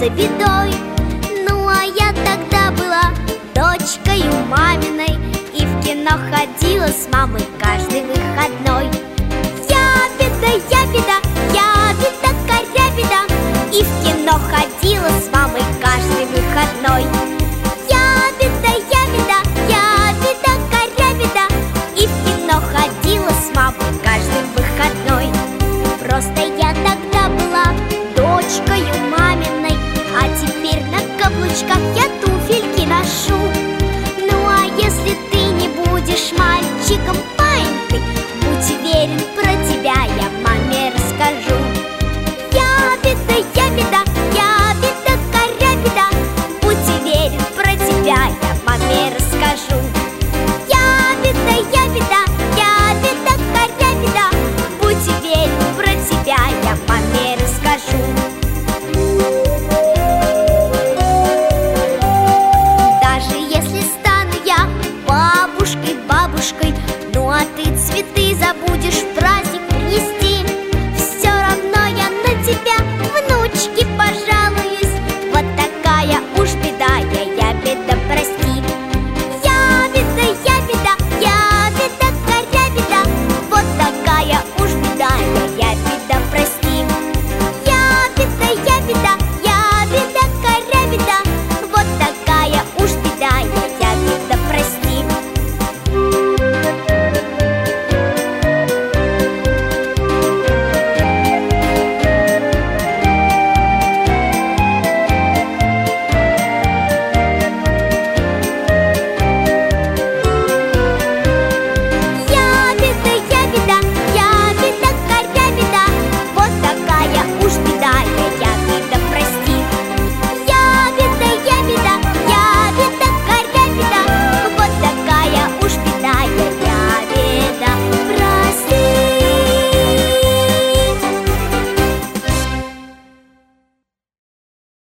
за бедой. Ну а я тогда была дочкою маминой и в кино ходила с мамой каждый выходной. Ябеда, корябеда, и в кино ходила с мамой каждый выходной. Ябеда, корябеда, и в кино ходила с мамой каждый выходной. Просто я тогда была дочкою маминой, а теперь на каблучках я